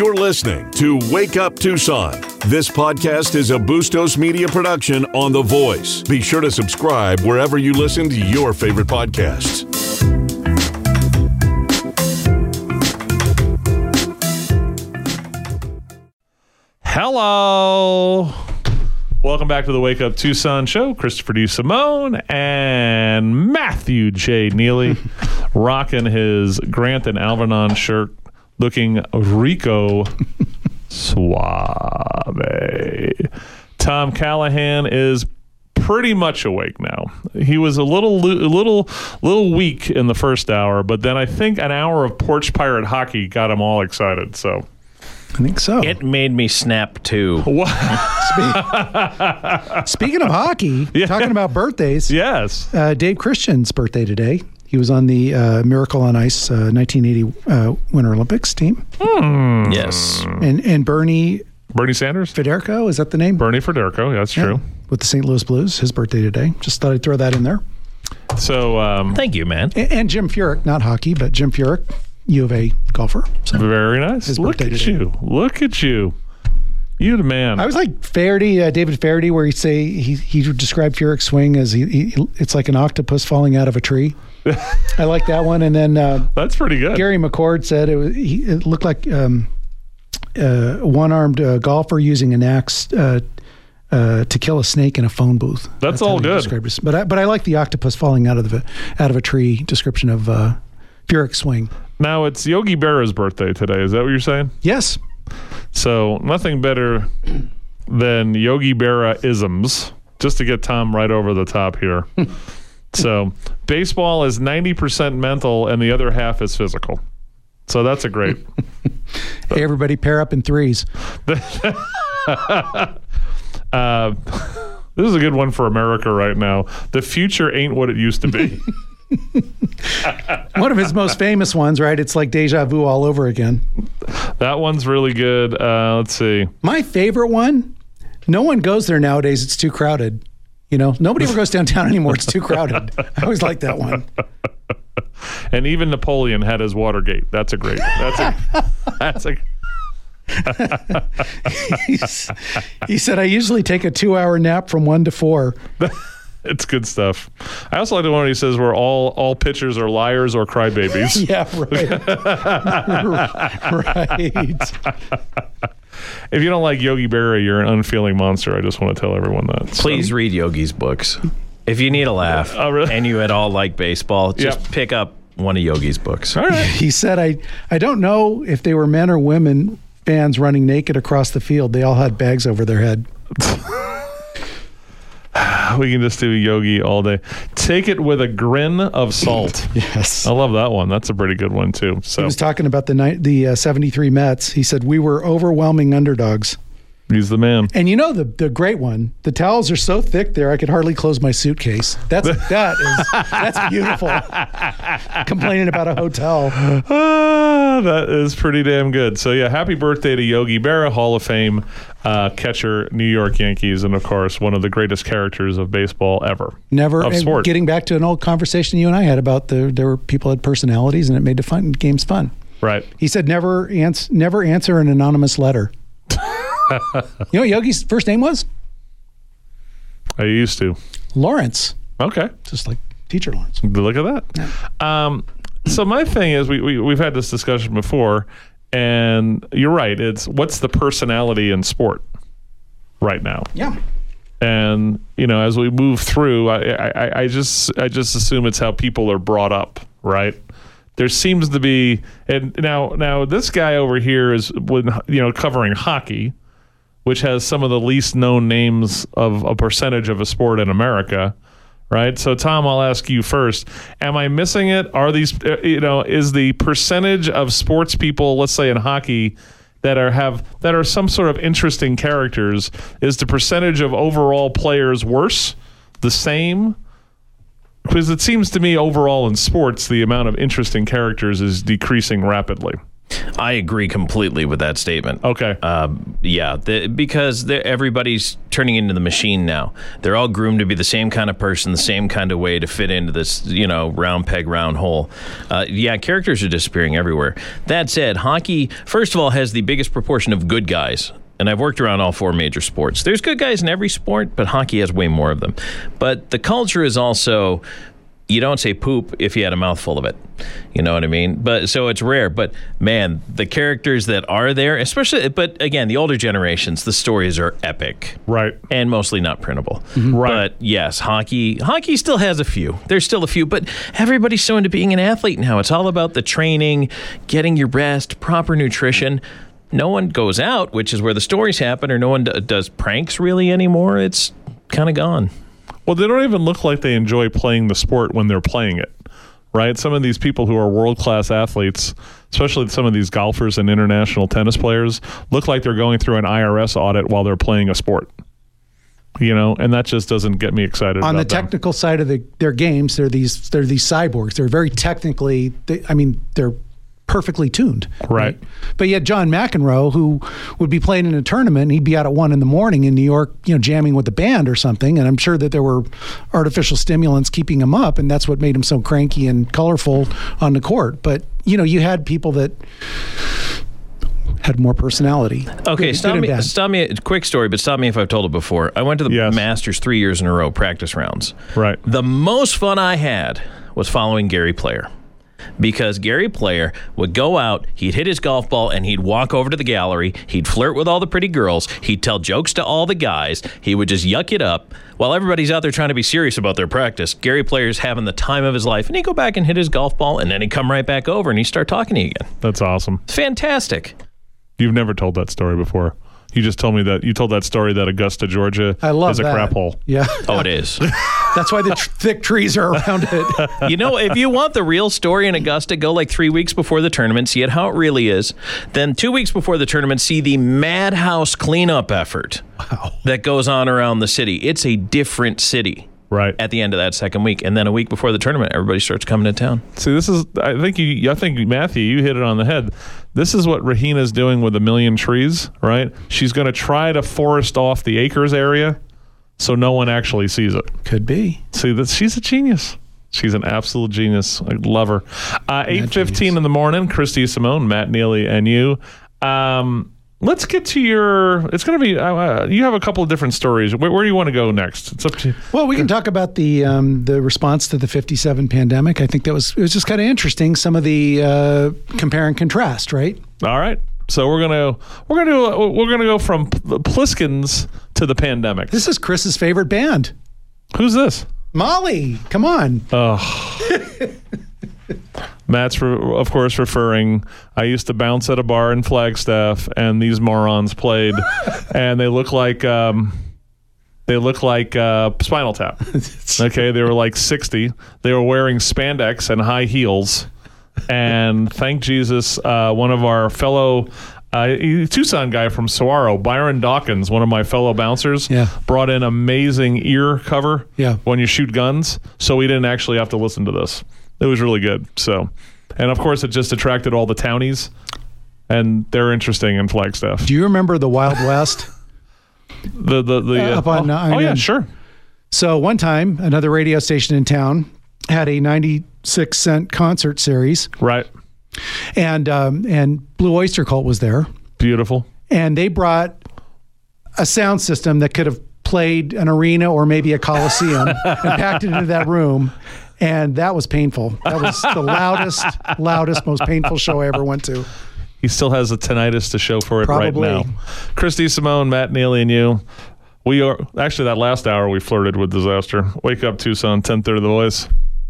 You're listening to Wake Up Tucson. This podcast is a Bustos Media production on The Voice. Be sure to subscribe wherever you listen to your favorite podcasts. Hello. Welcome back to the Wake Up Tucson show. Christopher D. Simone and Matthew J. Neely rocking his Grant and Alvernon shirt, looking rico suave. Tom Callahan is pretty much awake now. He was a little weak in the first hour, but then I think an hour of Porch Pirate hockey got him all excited. So I think so. It made me snap too. Speaking of hockey, talking about birthdays. Yes. Dave Christian's birthday today. He was on the Miracle on Ice 1980 Winter Olympics team. Yes. And Bernie Sanders? Federico, is that the name? Bernie Federico, that's true. With the St. Louis Blues, his birthday today. Just thought I'd throw that in there. So, thank you, man. And Jim Furyk, not hockey, but Jim Furyk, U of A golfer. So very nice. his Look birthday at today. you. Look at you. You the man. I was like David Faraday, where he described Furyk's swing as it's like an octopus falling out of a tree. I like that one. And then that's pretty good. Gary McCord said it looked like one-armed golfer using an axe to kill a snake in a phone booth. That's how all he good. described it. But I like the octopus falling out of a tree description of Furyk's swing. Now it's Yogi Berra's birthday today. Is that what you're saying? Yes. So nothing better than Yogi Berra isms, just to get Tom right over the top here. So baseball is 90% mental and the other half is physical. So that's a great. Hey, everybody pair up in threes. This is a good one for America right now. The future ain't what it used to be. One of his most famous ones, right? It's like deja vu all over again. That one's really good. Let's see. My favorite one, no one goes there nowadays. It's too crowded. You know, nobody ever goes downtown anymore. It's too crowded. I always like that one. And even Napoleon had his Watergate. That's a great. That's a. He said, I usually take a 2-hour nap from 1 to 4. It's good stuff. I also like the one where he says where all pitchers are liars or crybabies. Yeah, right. Right. If you don't like Yogi Berra, you're an unfeeling monster. I just want to tell everyone that. Please read Yogi's books. If you need a laugh really? and you at all like baseball, just pick up one of Yogi's books. All right. He said, I don't know if they were men or women fans running naked across the field. They all had bags over their head. We can just do Yogi all day. Take it with a grin of salt. Yes. I love that one. That's a pretty good one, too. So He was talking about the 73 Mets. He said, we were overwhelming underdogs. he's the man. And you know the great one, the towels are so thick there I could hardly close my suitcase. That's beautiful. Complaining about a hotel. That is pretty damn good. So yeah, happy birthday to Yogi Berra, Hall of Fame catcher, New York Yankees, and of course one of the greatest characters of baseball ever. Of sport. Getting back to an old conversation you and I had about there were people had personalities and it made the games fun. Right. He said never answer an anonymous letter. You know what Yogi's first name was? I used to. Lawrence. Okay. Just like teacher Lawrence. Look at that. Yeah. So my thing is, we've had this discussion before, and you're right. It's what's the personality in sport right now? Yeah. And as we move through, I just assume it's how people are brought up, right? There seems to be, and now this guy over here is covering hockey, which has some of the least known names of a percentage of a sport in America. Right. So, Tom, I'll ask you first. Am I missing it? Are these, is the percentage of sports people, let's say in hockey, that are some sort of interesting characters, is the percentage of overall players worse, the same? Because it seems to me overall in sports, the amount of interesting characters is decreasing rapidly. I agree completely with that statement. Okay. Because everybody's turning into the machine now. They're all groomed to be the same kind of person, the same kind of way to fit into this, round peg, round hole. Characters are disappearing everywhere. That said, hockey, first of all, has the biggest proportion of good guys. And I've worked around all 4 major sports. There's good guys in every sport, but hockey has way more of them. But the culture is also... You don't say poop if you had a mouthful of it. You know what I mean? But so it's rare. But man, the characters that are there, especially, but again, the older generations, the stories are epic. Right. And mostly not printable. Mm-hmm. Right. But yes, hockey still has a few. There's still a few, but everybody's so into being an athlete now. It's all about the training, getting your rest, proper nutrition. No one goes out, which is where the stories happen, or no one does pranks really anymore. It's kind of gone. Well, they don't even look like they enjoy playing the sport when they're playing it, right? Some of these people who are world-class athletes, especially some of these golfers and international tennis players, look like they're going through an IRS audit while they're playing a sport. And that just doesn't get me excited. On about the technical side of their games, they're these cyborgs. They're very technically, they're perfectly tuned. Right. But yet John McEnroe, who would be playing in a tournament, he'd be out at 1 a.m. in New York, jamming with the band or something. And I'm sure that there were artificial stimulants keeping him up, and that's what made him so cranky and colorful on the court. But, you had people that had more personality. Okay, stop me. Quick story, but stop me if I've told it before. I went to the Masters 3 years in a row, practice rounds. Right. The most fun I had was following Gary Player. Because Gary Player would go out, he'd hit his golf ball, and he'd walk over to the gallery. He'd flirt with all the pretty girls. He'd tell jokes to all the guys. He would just yuck it up. While everybody's out there trying to be serious about their practice, Gary Player's having the time of his life. And he'd go back and hit his golf ball, and then he'd come right back over, and he'd start talking to you again. That's awesome. Fantastic. You've never told that story before. You just told me that you told that story that Augusta, Georgia is a crap hole. Yeah. Oh, it is. That's why the thick trees are around it. If you want the real story in Augusta, go like 3 weeks before the tournament, see it how it really is. Then 2 weeks before the tournament, see the madhouse cleanup effort that goes on around the city. It's a different city. Right. At the end of that second week. And then a week before the tournament, everybody starts coming to town. See, this is, I think Matthew, you hit it on the head. This is what Rahina's doing with 1 million trees, right? She's going to try to forest off the acres area so no one actually sees it. Could be. See, she's a genius. She's an absolute genius. I love her. 8:15 in the morning, Christy Simone, Matt Neely, and you. Let's get to it's going to be, you have a couple of different stories. Where do you want to go next? It's up to you. Well, we can talk about the response to the 57 pandemic. I think it was just kind of interesting. Some of the compare and contrast, right? All right. So we're gonna go from Pliskins to the pandemic. This is Chris's favorite band. Who's this? Molly. Come on. Matt's, of course, referring. I used to bounce at a bar in Flagstaff, and these morons played, and they look like Spinal Tap. Okay, they were like 60. They were wearing spandex and high heels, and thank Jesus, one of our fellow Tucson guy from Saguaro, Byron Dawkins, one of my fellow bouncers, brought in amazing ear cover when you shoot guns, so we didn't actually have to listen to this. It was really good. So, and of course, it just attracted all the townies, and they're interesting in Flagstaff. Do you remember the Wild West? Yeah, sure. So one time, another radio station in town had a 96-cent concert series, right? And Blue Oyster Cult was there. Beautiful. And they brought a sound system that could have played an arena or maybe a coliseum and packed it into that room. And that was painful. That was the loudest, most painful show I ever went to. He still has a tinnitus to show for it Probably. Right now. Christy Simone, Matt Neely, and you. We are actually that last hour we flirted with disaster. Wake up, Tucson, 10:30 The Voice.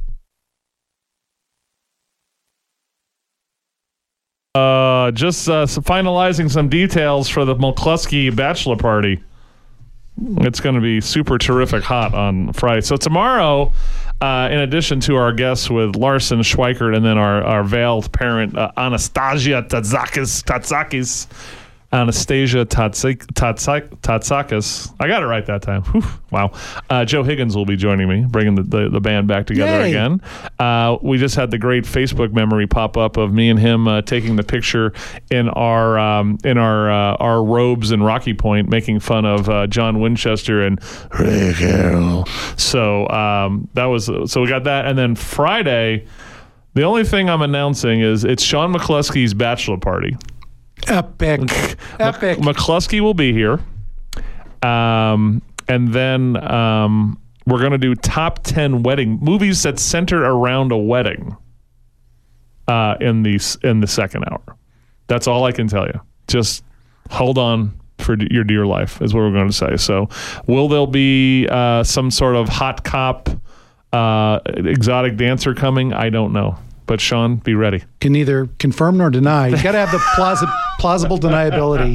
Just finalizing some details for the McCluskey bachelor party. It's going to be super terrific hot on Friday. So tomorrow, in addition to our guests with Larson Schweikert and then our veiled parent, Anastasia Tatsakis, Anastasia Tatsakis. I got it right that time. Whew, wow. Joe Higgins will be joining me, bringing the band back together again. We just had the great Facebook memory pop up of me and him taking the picture in our robes in Rocky Point, making fun of John Winchester and Ray Carroll. So we got that, and then Friday. The only thing I'm announcing is it's Sean McCluskey's bachelor party. Epic. McCluskey will be here. And then we're going to do top 10 wedding movies that center around a wedding in the second hour. That's all I can tell you. Just hold on for your dear life is what we're going to say. So will there be some sort of hot cop exotic dancer coming? I don't know. But Sean, be ready. Can neither confirm nor deny. You got to have the plausible deniability.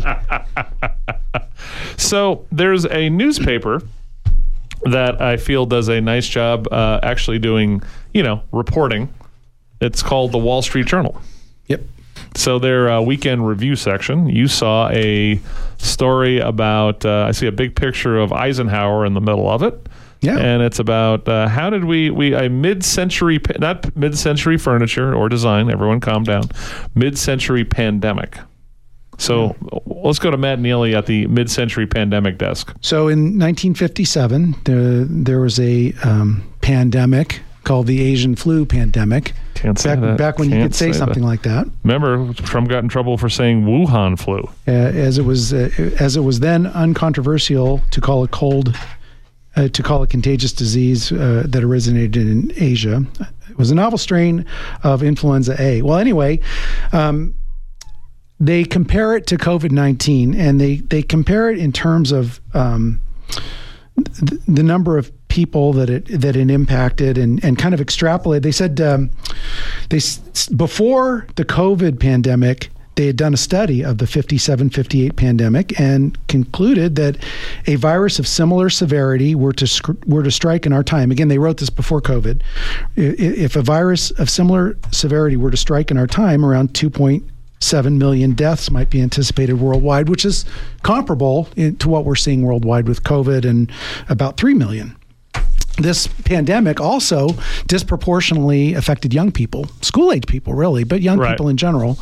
So there's a newspaper that I feel does a nice job actually doing, reporting. It's called the Wall Street Journal. Yep. So their weekend review section, you saw a story about, I see a big picture of Eisenhower in the middle of it. Yeah. And it's about how did a mid-century, not mid-century furniture or design, everyone calm down, mid-century pandemic. So let's go to Matt Neely at the mid-century pandemic desk. So in 1957, there was a pandemic called the Asian flu pandemic. Can't say that. Back when you could say something like that. Remember, Trump got in trouble for saying Wuhan flu. As it was then uncontroversial to call it contagious disease that originated in Asia. It was a novel strain of influenza A. Well, anyway, they compare it to COVID-19, and they compare it in terms of the number of people that it impacted, and kind of extrapolate. They said before the COVID pandemic, they had done a study of the 57-58 pandemic and concluded that a virus of similar severity were to strike in our time. Again, they wrote this before COVID. If a virus of similar severity were to strike in our time, around 2.7 million deaths might be anticipated worldwide, which is comparable to what we're seeing worldwide with COVID, and about 3 million. This pandemic also disproportionately affected young people, school-age people, really, but young people in general.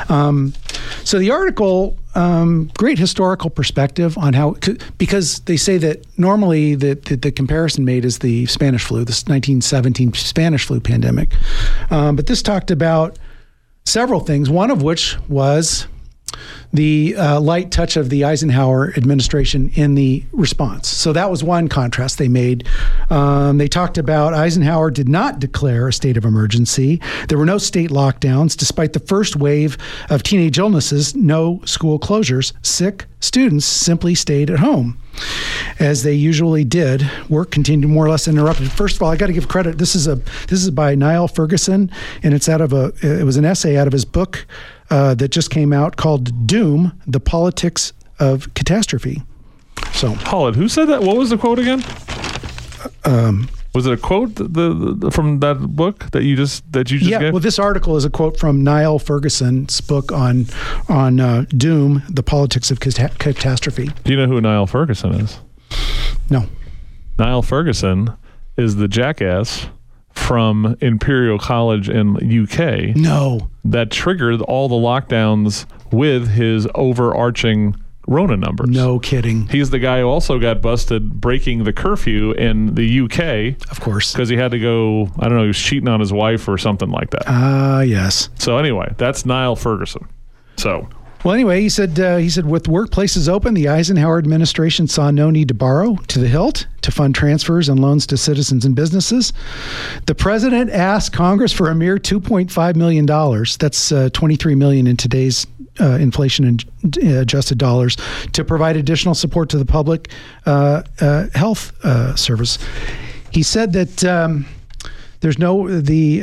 So the article, great historical perspective on how, because they say that normally the comparison made is the Spanish flu, this 1917 Spanish flu pandemic. But this talked about several things, one of which was the light touch of the Eisenhower administration in the response. So that was one contrast they made. They talked about Eisenhower did not declare a state of emergency. There were no state lockdowns. Despite the first wave of teenage illnesses, no school closures. Sick students simply stayed at home, as they usually did. Work continued more or less uninterrupted. First of all, I got to give credit. This is by Niall Ferguson, and it was an essay out of his book that just came out called Doom: The Politics of Catastrophe. So, hold it. Who said that? What was the quote again? Was it a quote from that book that you just gave? Well, this article is a quote from Niall Ferguson's book on Doom: The Politics of Catastrophe. Do you know who Niall Ferguson is? No. Niall Ferguson is the jackass from Imperial College in UK. No. That triggered all the lockdowns with his overarching Rona numbers. No kidding. He's the guy who also got busted breaking the curfew in the UK. Of course. Because he had to go, I don't know, he was cheating on his wife or something like that. Yes. So anyway, that's Niall Ferguson. So... Well, anyway, he said with workplaces open, the Eisenhower administration saw no need to borrow to the hilt to fund transfers and loans to citizens and businesses. The president asked Congress for a mere $2.5 million. That's $23 million in today's inflation and adjusted dollars, to provide additional support to the public health service. He said that there's the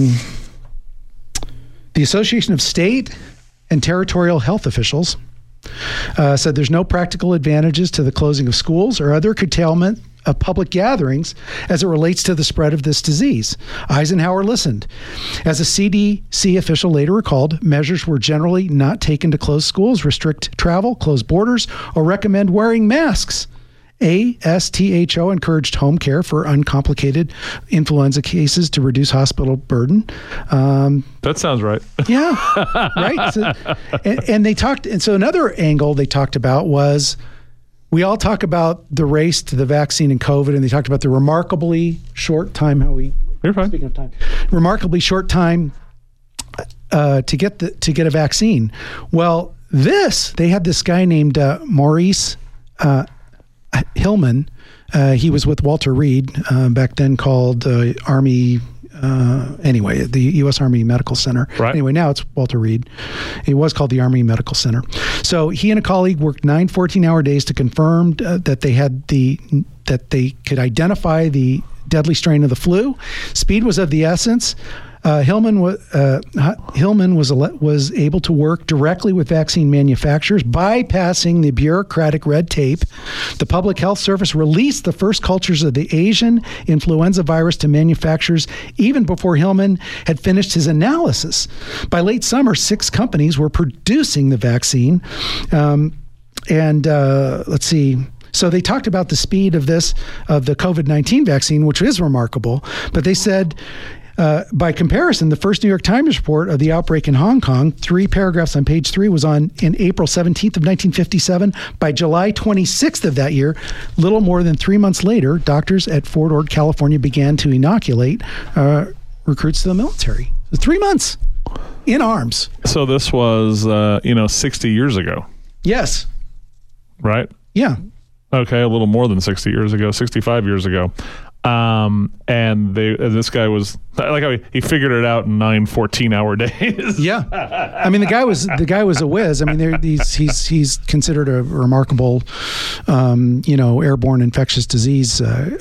Association of State and Territorial Health Officials said there's no practical advantages to the closing of schools or other curtailment of public gatherings as it relates to the spread of this disease. Eisenhower listened. As a CDC official later recalled, measures were generally not taken to close schools, restrict travel, close borders, or recommend wearing masks. ASTHO encouraged home care for uncomplicated influenza cases to reduce hospital burden. That sounds right. Yeah, right. So, and they talked, and so another angle they talked about was, we all talk about the race to the vaccine and COVID, and they talked about the remarkably short time. You're fine. Speaking of time, remarkably short time to get a vaccine. Well, they had this guy named Maurice Hillman. He was with Walter Reed, back then called Army. The U.S. Army Medical Center. Right. Anyway, now it's Walter Reed. It was called the Army Medical Center. So he and a colleague worked 9 14-hour days to confirm that they could identify the deadly strain of the flu. Speed was of the essence. Hillman was able to work directly with vaccine manufacturers, bypassing the bureaucratic red tape. The Public Health Service released the first cultures of the Asian influenza virus to manufacturers even before Hillman had finished his analysis. By late summer, 6 companies were producing the vaccine. Let's see. So they talked about the speed of the COVID-19 vaccine, which is remarkable, but they said, by comparison, the first New York Times report of the outbreak in Hong Kong, 3 paragraphs on page 3, was in April 17th of 1957. By July 26th of that year, little more than 3 months later, doctors at Fort Ord, California began to inoculate recruits to the military. So 3 months in arms. So this was, 60 years ago. Yes. Right? Yeah. Okay, a little more than 60 years ago, 65 years ago. And this guy was like how he figured it out in 9 14-hour days. Yeah, I mean the guy was a whiz. I mean he's considered a remarkable, airborne infectious disease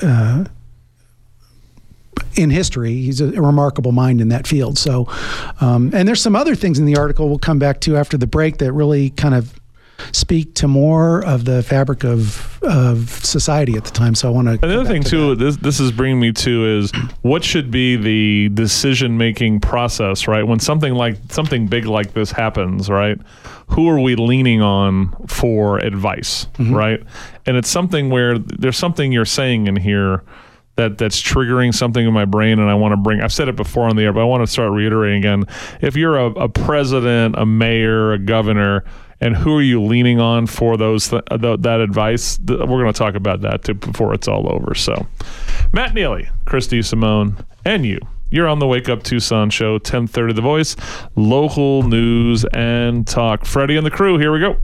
in history. He's a remarkable mind in that field. So, and there's some other things in the article we'll come back to after the break that really kind of speak to more of the fabric of society at the time. So I want to. Another thing too, this is bringing me to is what should be the decision-making process, right? When something big like this happens, right? Who are we leaning on for advice, right? And it's something where there's something you're saying in here that's triggering something in my brain, and I want to bring. I've said it before on the air, but I want to start reiterating again. If you're a president, a mayor, a governor, and who are you leaning on for that advice? We're going to talk about that too before it's all over. So, Matt Neely, Christy Simone, and you're on the Wake Up Tucson show, 1030 The Voice, local news and talk. Freddie and the crew, here we go.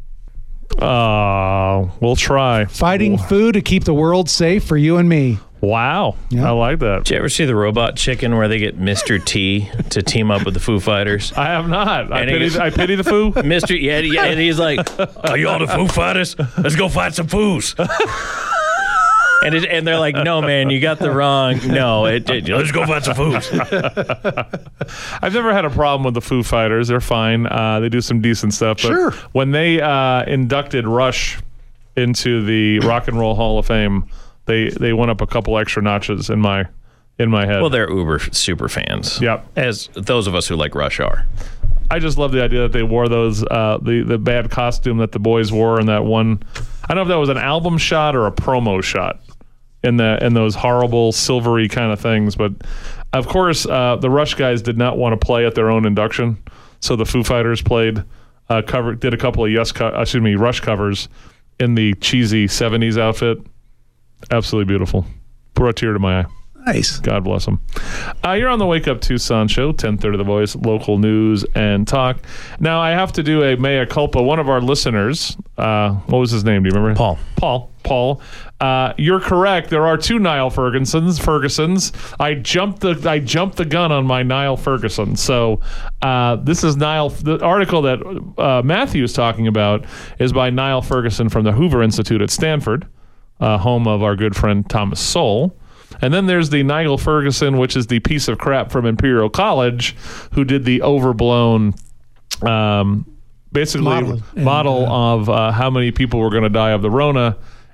We'll try. Fighting food to keep the world safe for you and me. Wow. Yeah. I like that. Did you ever see the Robot Chicken where they get Mr. T to team up with the Foo Fighters? I have not. I And pity the Foo. Mr. Yeah, and he's like, "Are you all the Foo Fighters? Let's go fight some Foos." And they're like, "No, man, you got the wrong. No, let's go find some Foos." I've never had a problem with the Foo Fighters. They're fine. They do some decent stuff. But sure. When they inducted Rush into the Rock and Roll Hall of Fame, they went up a couple extra notches in my head. Well, they're uber super fans. Yep. As those of us who like Rush are. I just love the idea that they wore those the bad costume that the boys wore in that one. I don't know if that was an album shot or a promo shot in those horrible silvery kind of things. But of course, the Rush guys did not want to play at their own induction, so the Foo Fighters did a couple of Rush covers in the cheesy 70s outfit. Absolutely beautiful. Brought a tear to my eye. Nice. God bless them. You're on the Wake Up Tucson show, 1030 The Voice, local news and talk. Now, I have to do a mea culpa. One of our listeners, what was his name? Do you remember? Paul. You're correct. There are 2 Niall Fergusons. I jumped the gun on my Niall Ferguson. So this is Niall. The article that Matthew is talking about is by Niall Ferguson from the Hoover Institute at Stanford, home of our good friend Thomas Sowell. And then there's the Niall Ferguson, which is the piece of crap from Imperial College, who did the overblown, model of how many people were going to die of the Rona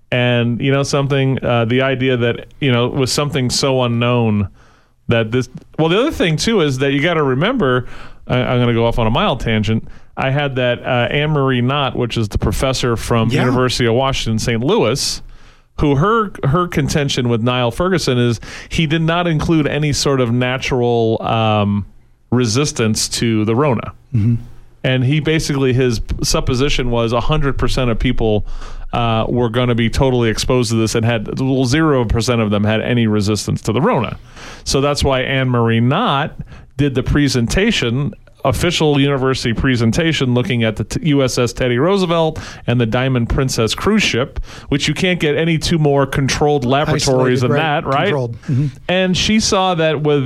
And you know something, the idea that, you know, was something so unknown that this. Well, the other thing too is that you got to remember. I'm going to go off on a mild tangent. I had that Anne-Marie Knott, which is the professor from the University of Washington, St. Louis, who her contention with Niall Ferguson is he did not include any sort of natural resistance to the Rona. Mm-hmm. And he basically, his supposition was 100% of people were going to be totally exposed to this and had 0% of them had any resistance to the Rona. So that's why Anne-Marie Knott did the presentation, official university presentation, looking at the USS Teddy Roosevelt and the Diamond Princess cruise ship, which you can't get any two more controlled laboratories than that, right? Mm-hmm. And she saw that with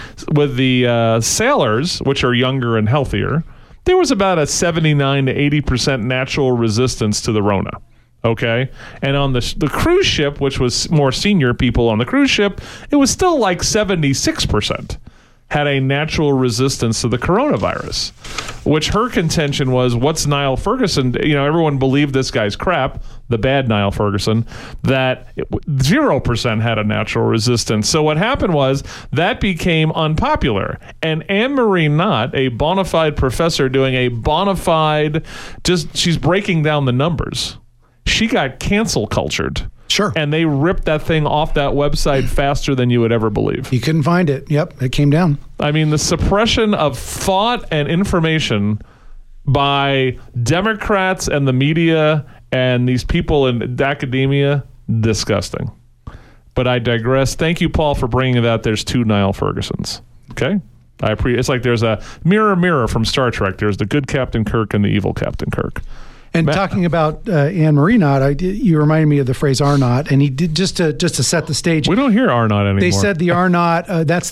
the sailors, which are younger and healthier, there was about a 79 to 80% natural resistance to the Rona. Okay. And on the cruise ship, which was more senior people on the cruise ship, it was still like 76% had a natural resistance to the coronavirus, which her contention was, what's Niall Ferguson? You know, everyone believed this guy's crap, the bad Niall Ferguson, that 0% had a natural resistance. So what happened was that became unpopular. And Anne-Marie Knott, a bona fide professor doing a bona fide, she's breaking down the numbers. She got cancel cultured. Sure. And they ripped that thing off that website faster than you would ever believe. You couldn't find it. Yep, it came down. I mean, the suppression of thought and information by Democrats and the media and these people in academia, disgusting. But I digress. Thank you, Paul, for bringing that. There's two Niall Fergusons. Okay? It's like there's a mirror from Star Trek. There's the good Captain Kirk and the evil Captain Kirk. And talking about Anne-Marie Knott, you reminded me of the phrase R-Naught, and he did just to set the stage. We don't hear R-Naught anymore. They said the R-Naught, that's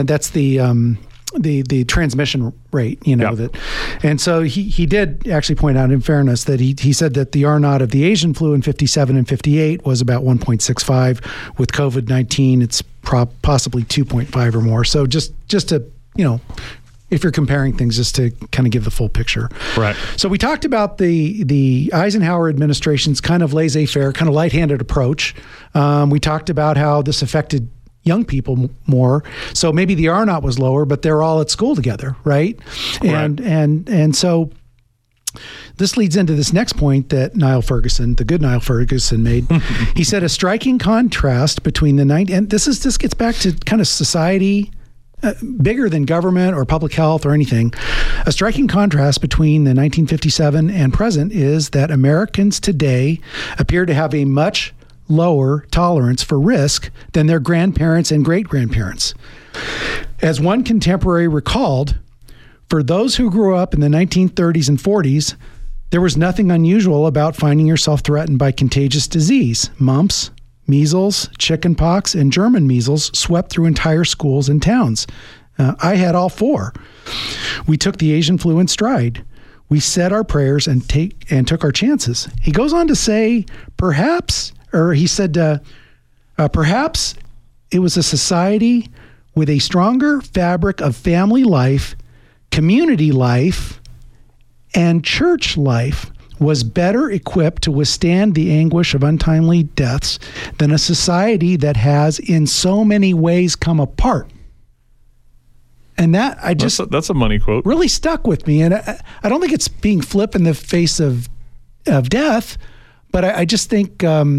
the transmission rate, you know, that, and so he did actually point out, in fairness, that he said that the R-Naught of the Asian flu in 57 and 58 was about 1.65. With COVID-19, it's possibly 2.5 or more. So just to, you know, if you're comparing things, just to kind of give the full picture. Right. So we talked about the Eisenhower administration's kind of laissez-faire, kind of light-handed approach. We talked about how this affected young people more. So maybe the R-Naught was lower, but they're all at school together, right? And so this leads into this next point that Niall Ferguson, the good Niall Ferguson, made. He said a striking contrast between and this gets back to kind of society, bigger than government or public health or anything. A striking contrast between the 1957 and present is that Americans today appear to have a much lower tolerance for risk than their grandparents and great-grandparents. As one contemporary recalled, for those who grew up in the 1930s and 40s, there was nothing unusual about finding yourself threatened by contagious disease. Mumps, measles, chickenpox, and German measles swept through entire schools and towns. I had all four. We took the Asian flu in stride. We said our prayers and took our chances. He goes on to say, perhaps it was a society with a stronger fabric of family life, community life, and church life was better equipped to withstand the anguish of untimely deaths than a society that has in so many ways come apart. And that that's a money quote. Really stuck with me. And I don't think it's being flip in the face of death, but I just think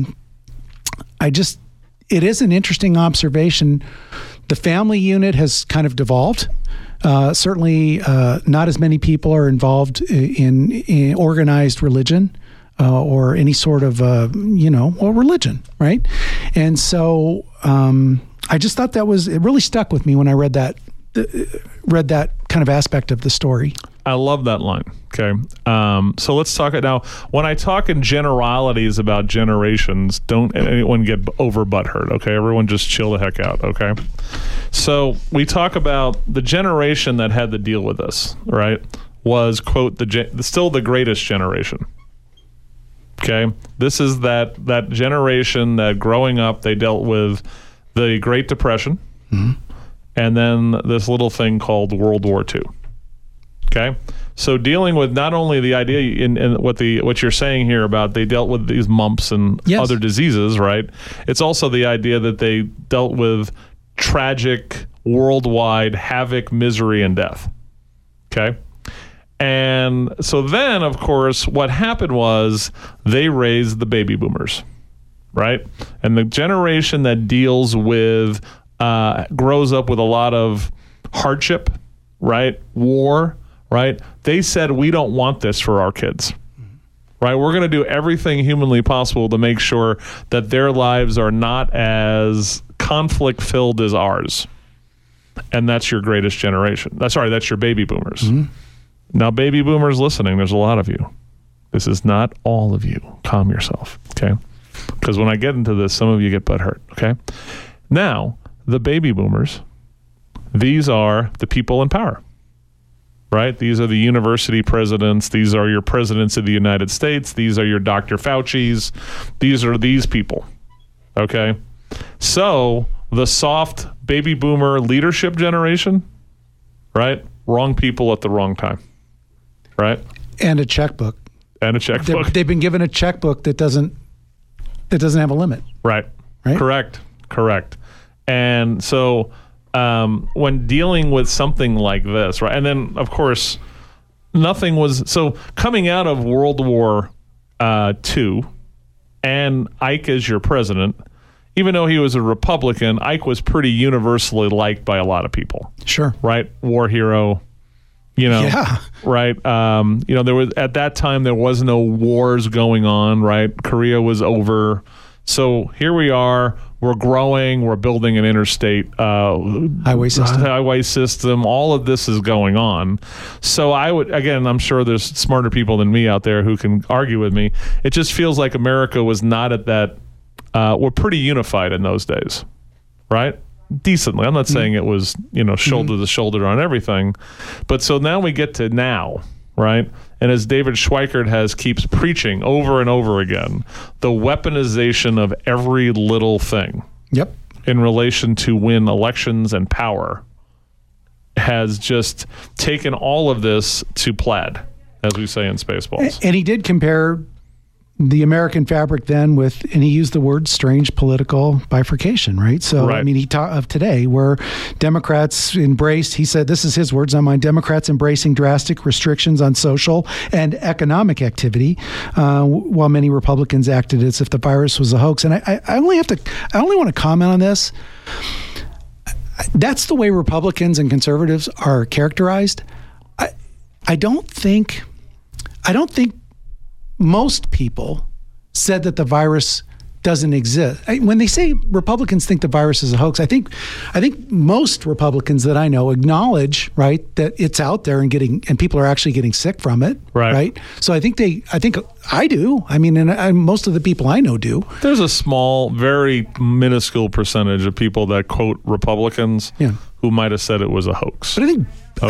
it is an interesting observation. The family unit has kind of devolved. Certainly not as many people are involved in organized religion or any sort of, religion, right? And so I just thought it really stuck with me when I read that kind of aspect of the story. I love that line. Okay. So let's talk it now. When I talk in generalities about generations, don't anyone get over butthurt. Okay. Everyone just chill the heck out. Okay. So we talk about the generation that had to deal with this, right? Was, quote, still the greatest generation. Okay. This is that generation that growing up, they dealt with the Great Depression. Mm-hmm. And then this little thing called World War II. Okay, so dealing with not only the idea in what you're saying here about they dealt with these mumps and other diseases, right? It's also the idea that they dealt with tragic, worldwide havoc, misery, and death. Okay, and so then, of course, what happened was they raised the baby boomers, right? And the generation that deals with grows up with a lot of hardship, right? War. Right? They said, we don't want this for our kids. Right? We're going to do everything humanly possible to make sure that their lives are not as conflict-filled as ours. And that's your greatest generation. That's your baby boomers. Mm-hmm. Now, baby boomers listening, there's a lot of you. This is not all of you. Calm yourself, okay? Because when I get into this, some of you get butthurt, okay? Now, the baby boomers, these are the people in power. Right? These are the university presidents. These are your presidents of the United States. These are your Dr. Fauci's. These are these people. Okay? So the soft baby boomer leadership generation, right? Wrong people at the wrong time. Right? And a checkbook. They've been given a checkbook that doesn't have a limit. Right? Correct. And so when dealing with something like this, right? And then, of course, nothing was... So coming out of World War II and Ike as your president, even though he was a Republican, Ike was pretty universally liked by a lot of people. Sure. Right? War hero, Yeah. Right? There was, at that time, there was no wars going on, right? Korea was over. So here we are. We're growing. We're building an interstate highway system. All of this is going on. So I'm sure there's smarter people than me out there who can argue with me. It just feels like America was not at that. We're pretty unified in those days, right? Decently. I'm not saying it was, shoulder to shoulder on everything. But so now we get to now, right? And as David Schweikert keeps preaching over and over again, the weaponization of every little thing in relation to win elections and power has just taken all of this to plaid, as we say in Spaceballs. And he did compare the American fabric then and he used the word strange political bifurcation, right? So, right. I mean, he talked of today where Democrats embraced, he said, this is his words, not mine, Democrats embracing drastic restrictions on social and economic activity, while many Republicans acted as if the virus was a hoax. And I only want to comment on this. That's the way Republicans and conservatives are characterized. I don't think most people said that the virus doesn't exist. When they say Republicans think the virus is a hoax, I think most Republicans that I know acknowledge, right, that it's out there and people are actually getting sick from it, right? So I think I do. I mean, and most of the people I know do. There's a small, very minuscule percentage of people that quote Republicans who might have said it was a hoax. But I think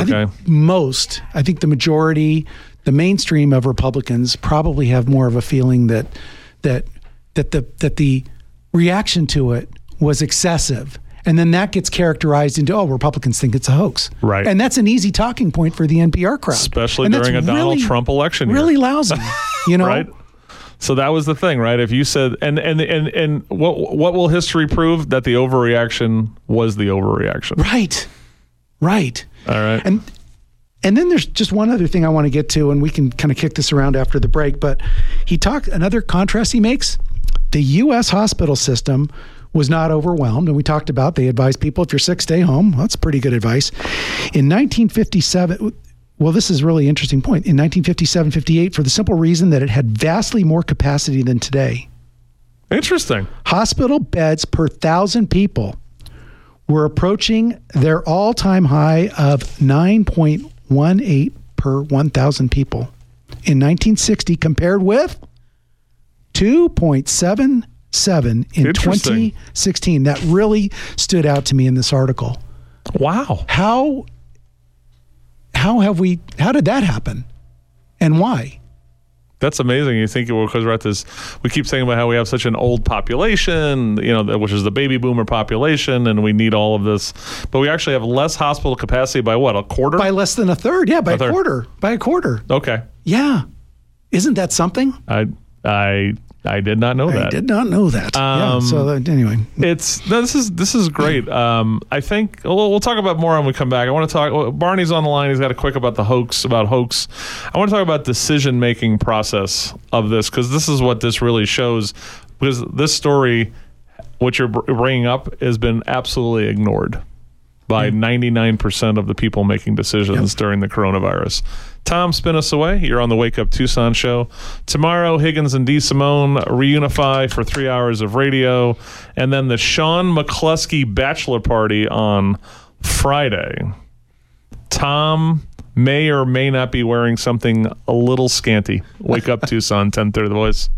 the majority, the mainstream of Republicans probably have more of a feeling that the reaction to it was excessive. And then that gets characterized into, Republicans think it's a hoax. Right. And that's an easy talking point for the NPR crowd. Especially during a Donald Trump election year. Really lousy, Right. So that was the thing, right? If you said, and what will history prove? That the overreaction was the overreaction. Right. All right. And then there's just one other thing I want to get to, and we can kind of kick this around after the break, but another contrast he makes, the U.S. hospital system was not overwhelmed, and we talked about, they advised people, if you're sick, stay home. Well, that's pretty good advice. In 1957, well, this is a really interesting point. In 1957-58, for the simple reason that it had vastly more capacity than today. Interesting. Hospital beds per 1,000 people were approaching their all-time high of 9.18 per 1,000 people in 1960, compared with 2.77 in 2016. That really stood out to me in this article. Wow. How did that happen? And why? That's amazing. You think because we're at this, we keep saying about how we have such an old population, which is the baby boomer population, and we need all of this. But we actually have less hospital capacity by what, a quarter? By less than a third. Yeah, by a quarter. By a quarter. Okay. Yeah. Isn't that something? I did not know that. I did not know that. Anyway, this is great. I think we'll talk about more when we come back. I want to talk. Barney's on the line. He's got a quick about hoax. I want to talk about decision making process of this, because this is what this really shows. Because this story, what you're bringing up, has been absolutely ignored by 99% of the people making decisions during the coronavirus. Tom, spin us away. You're on the Wake Up Tucson show. Tomorrow, Higgins and DeSimone reunify for 3 hours of radio. And then the Sean McCluskey bachelor party on Friday. Tom may or may not be wearing something a little scanty. Wake Up Tucson, 10:30 The Voice.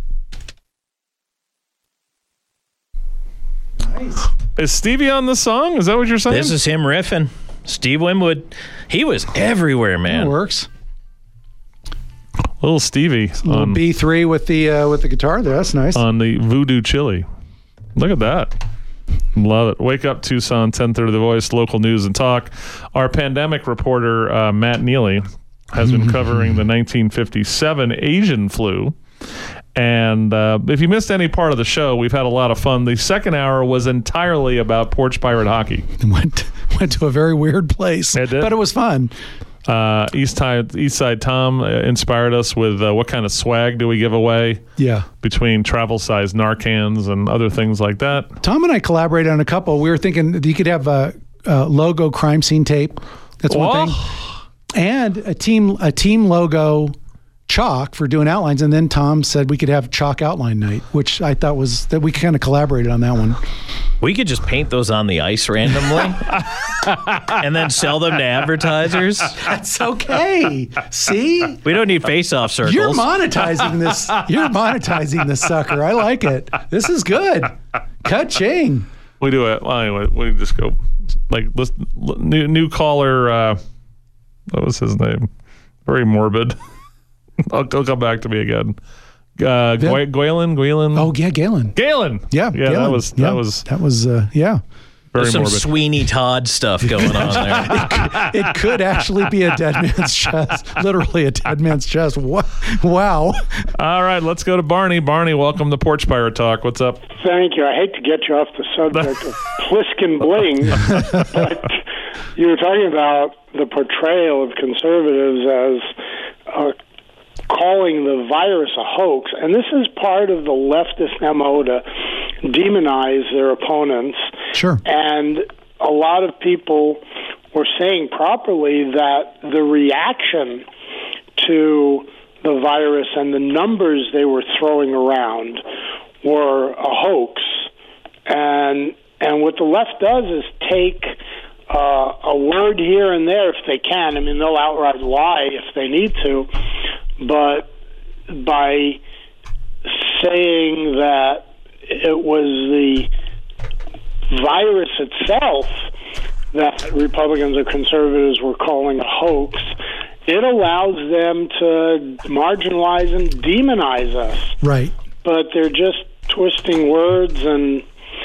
Nice. Is Stevie on the song? Is that what you're saying? This is him riffing. Steve Winwood. He was everywhere, man. That works. Little Stevie. Little B3 with the guitar there. That's nice. On the Voodoo Chili. Look at that. Love it. Wake Up Tucson, 10:30 The Voice, local news and talk. Our pandemic reporter, Matt Neely, has been covering the 1957 Asian flu. And if you missed any part of the show, we've had a lot of fun. The second hour was entirely about Porch Pirate hockey. Went to a very weird place. It did. But it was fun. East Side Tom inspired us with what kind of swag do we give away? Yeah. Between travel-sized Narcans and other things like that. Tom and I collaborated on a couple. We were thinking that you could have a logo crime scene tape. That's one thing. And a team logo chalk for doing outlines. And then Tom said we could have chalk outline night, which I thought was that we kind of collaborated on that one. We could just paint those on the ice randomly and then sell them to advertisers. That's okay. See? We don't need face-off circles. You're monetizing this. You're monetizing this sucker. I like it. This is good. Ka-ching. We do it. Well, anyway, we just go like new caller. What was his name? Very morbid. He'll come back to me again. Galen. Oh yeah, Galen. Yeah. Galen. That was yeah. Very There's some morbid. Sweeney Todd stuff going on there. It could actually be a dead man's chest. Literally a dead man's chest. Wow. All right, let's go to Barney. Barney, welcome to Porch Pirate Talk. What's up? Thank you. I hate to get you off the subject of Pliskin Bling, but you were talking about the portrayal of conservatives as calling the virus a hoax, and this is part of the leftist MO to demonize their opponents. Sure. And a lot of people were saying properly that the reaction to the virus and the numbers they were throwing around were a hoax. And what the left does is take a word here and there if they can. I mean, they'll outright lie if they need to. But by saying that it was the virus itself that Republicans or conservatives were calling a hoax, it allows them to marginalize and demonize us. Right. But they're just twisting words, and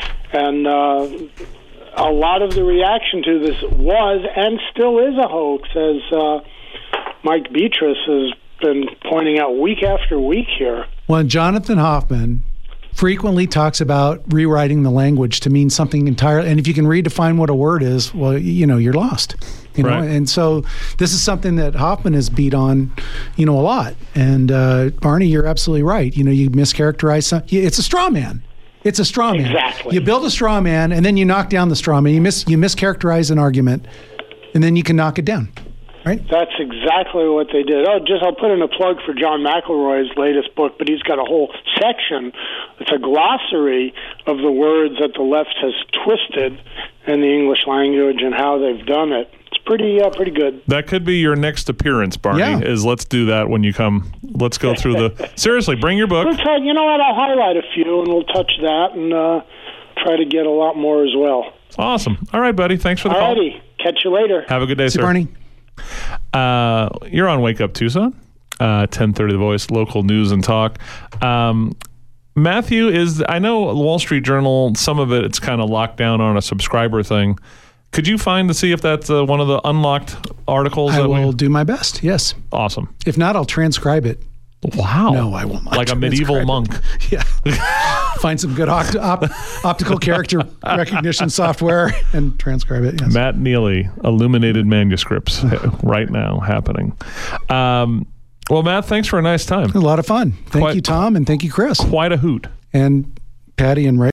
a lot of the reaction to this was and still is a hoax, as Mike Beatrice has been pointing out week after week here. Well, Jonathan Hoffman frequently talks about rewriting the language to mean something entirely. And if you can redefine what a word is, well, you're lost. Right. And so this is something that Hoffman has beat on, a lot. And Barney, you're absolutely right. You mischaracterize something. It's a straw man. It's a straw man. Exactly. You build a straw man, and then you knock down the straw man. You mischaracterize an argument, and then you can knock it down. Right. That's exactly what they did. I'll put in a plug for John McElroy's latest book, but he's got a whole section. It's a glossary of the words that the left has twisted in the English language and how they've done it. It's pretty good. That could be your next appearance, Barney, is let's do that when you come. Let's go through seriously, bring your book. You know what? I'll highlight a few, and we'll touch that and try to get a lot more as well. Awesome. All right, buddy. Thanks for the call. Alrighty. Catch you later. Have a good day, See sir. Barney. You're on Wake Up Tucson. 10:30 The Voice, local news and talk. Matthew, I know the Wall Street Journal, some of it's kind of locked down on a subscriber thing. Could you find to see if that's one of the unlocked articles? I will do my best, yes. Awesome. If not, I'll transcribe it. Wow. No, I will not. Like a medieval monk. Yeah. Find some good optical character recognition software and transcribe it. Yes. Matt Neely, Illuminated Manuscripts, right now happening. Well, Matt, thanks for a nice time. A lot of fun. Thank you, Tom, and thank you, Chris. Quite a hoot. And Patty and Ray.